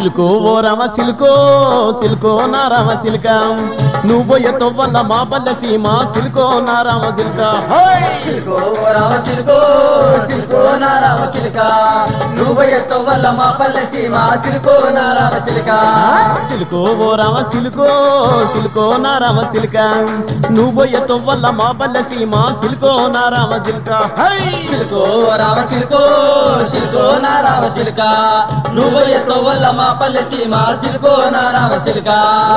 సిల్కో ఓ రామ సిల్కో సిల్కో నా రామ సిల్క నువ్వు ఎత్తవల్ల మా పల్లె సీమ సిల్కో నా రామ సిల్క సిల్కో రామ సిల్కో సిల్కో నా రామ సిల్క నువ్వు ఎత్తవల్ల మా పల్లె సీమ సిల్కో నా రామ సిల్క సిల్కో ఓ రామ సిల్కో సిల్కో నా రామ సిల్క నువ్వు ఎత్తవల్ల మా పల్లె సీమ సిల్కో నా రామ సిల్క సిల్కో రామ సిల్కో సిల్కో నా రామ సిల్క నువ్వు ఎత్తవల్ల మా పల్లె సీమ సిల్కో నా రామ సిల్క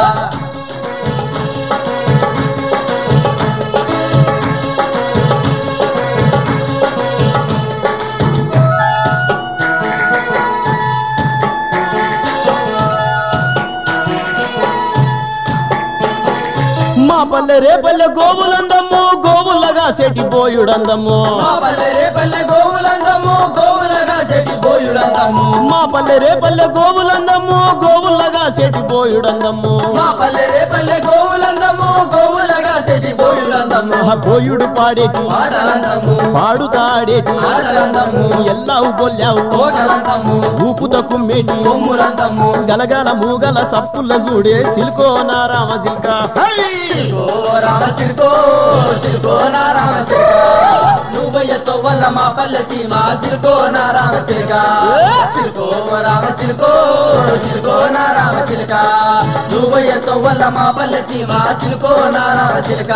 మా పల్లె రేపల్లె గోవులందమ్ము గోవులగా సెటి పోయుడందమ్ము మా పల్లె రేపల్లె గోవులందము గోవులగా సెటి పోయుడందము మా పల్లె రేపల్లె గోవులందమ్ము గోవులగా సెటి పోయుడందమ్ము మా పల్లె రేపల్లె గోవులందము గోవులగా సెటి పోయుడందము పోయుడు పాడేటి పాటలందము పాడుతాడేటి ఆటలందము ఎల్లావు గొల్లావు తోటలందము ఊపుత కుమ్మేటి కొమ్ములందము గలగల మూగల సప్పుల చూడే సిల్కో నా రామ సిల్క సిల్కో రామ సిల్కో సిల్కో నా రామ సిల్క నువ్వు ఎత్తవల్ల మా పల్లె సీమ సిల్కో నా రామ సిల్క సిల్కో రామ సిల్కో సిల్కో నా రామ సిల్క నువ్వు ఎత్తవల్ల మా పల్లె సీమ సిల్కో నా రామ సిల్క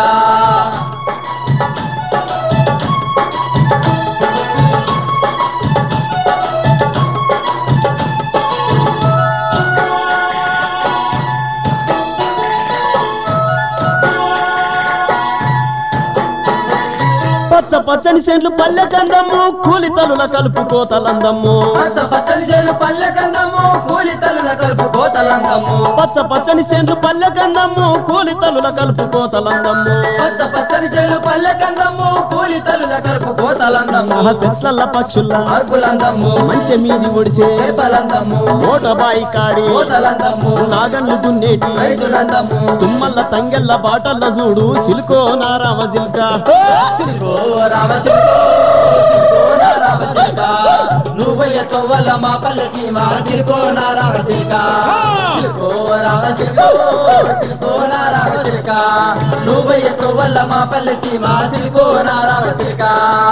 పచ్చ పచ్చని సెంట్లు పల్లె కందమ్ము కూలి తలుల కలుపు కోతలందమ్ము పచ్చ పచ్చని చేను పల్లె కందము కూలి తల్లుల కలుపు కోతలందము పచ్చ పచ్చని సెంట్లు పల్లె కందమ్ము కూలి తలుల కలుపు కోతలందమ్ము పచ్చ పచ్చని చేను పల్లె కందము కూలి తల్లుల కలుపు కోతలందము చెట్ల పక్షుల అర్పులందము మంచె మీది ఒడిచే చేపలందము ఓటబాయి కాడి కోతలందము నాగన్ను దున్నేటి రైతులందము తుమ్మల్ల తంగెల్ల బాటల్ల చూడు సిల్కో నా రామ సిల్క సిల్కో రామ సిల్కో సిల్కో నా రామ సిల్క నువ్వు ఎత్తవల్ల మా పల్లె సీమ సిల్కో నా రామ సిల్క సిల్కో రామ సిల్కో సిల్కో నా రామ సిల్క నువ్వు ఎత్తవల్ల మా పల్లె సీమ సిల్కో నా రామ సిల్క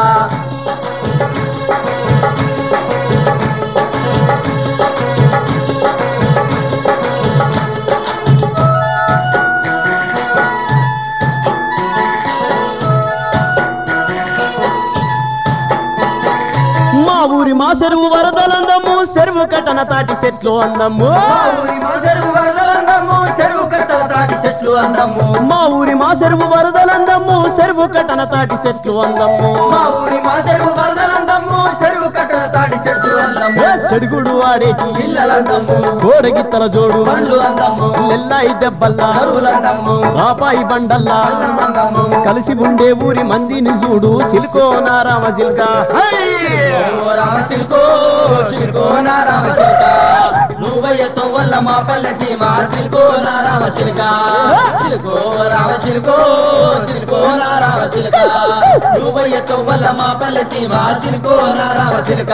మా ఊరి మా చెరువు వరదలందము చెరువు కట్టన తాటి చెట్లు అందము మా ఊరి మా చెరువు వరదలందము చెరువు కట్టల తాటి చెట్లు అందము మా ఊరి మా చెరువు వరదలందము చెరువు కట్టన తాటి చెట్లు అందము మా ఊరి మా చెరువు వరదలందము చెరువు కట్టల తాటి చెట్లు అందము చెడుగుడు ఆడేటి పిల్లలందము గోడగిత్తల జోడు పండ్లు అందము లెల్లాయి దెబ్బల్లా కరువులందము రాపాయి బండల్లా అల్లమందము కలిసి ఉండే ఊరి మందిని చూడు సిల్కో నా రామ సిల్క ఓ రామ సిల్కో సిల్కో నా రామ సిల్క నువ్వయ్యతో వల్ల మా పల్లె సీమ సిల్కో నా రామ సిల్క సిల్కో రామ సిల్కో సిల్కో నా రామ సిల్క నువ్వయ్యతో వల్ల మా పల్లె సీమ సిల్కో నా రామ సిల్క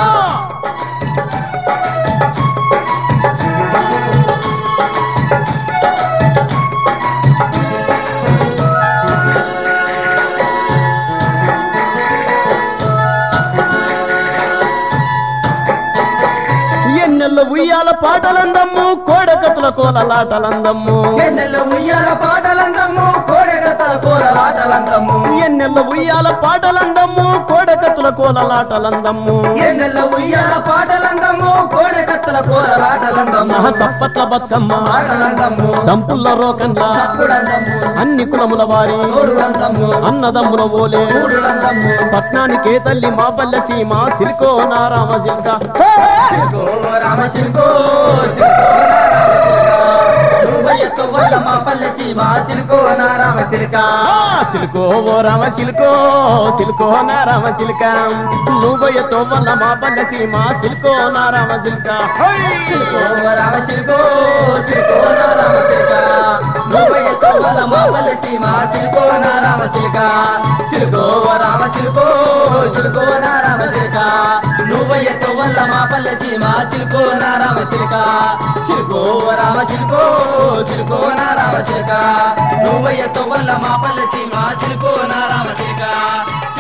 ఎన్నెల్ల ఉయ్యాల పాటలందమ్ము కోడకతుల కోలలాటలందమ్ము ఎన్నెల్ల ఉయ్యాల పాటలందము కోడెగతల కోలలాటలందము ఎన్నెల్ల ఉయ్యాల పాటలందమ్ము కోడకతుల కోలలాటలందమ్ము ఎన్నెల్ల ఉయ్యాల పాటలందము కోడెగతల కోలలాటలందము చప్పట్ల బతుకమ్మ ఆటలందము దంపుల్ల రోకన్లా తప్పుడందము అన్ని కులముల వారి తోడులందము అన్నదమ్ముల ఓలే మూడులందము పట్నానికే తల్లి మా పల్లె సీమ సిల్కో నా రామ సిల్క సిల్కో రామ సిల్కో సిల్కో నా రామ సిల్క నువ్వయ్యతో వల్ల మా పల్లె సీమ సిల్కో నా రామ సిల్క సిల్కో ఓ రామ సిల్కో సిల్కో నా రామ సిల్క నువ్వయ్యతో వల్ల మా పల్లె సీమ సిల్కో నా రామ సిల్క సిల్కో రామ సిల్కో సిల్కో నా రామ సిల్క నువ్వయ్యతో వల్ల మా పల్లె సీమ సిల్కో నా రామ సిల్క సిల్కో రామ సిల్కో సిల్కో నా రామ సిల్క నువ్వు నువ్వయ్యతో వల్ల మా పల్లె సీమ చిలుకో నా రామ చిలుక చిలుకో రామ చిలుకో చిలుకో నా రామ చిలుక నువ్వయ్యతో వల్ల మా పల్లె సీమ చిలుకో నా రామ చిలుక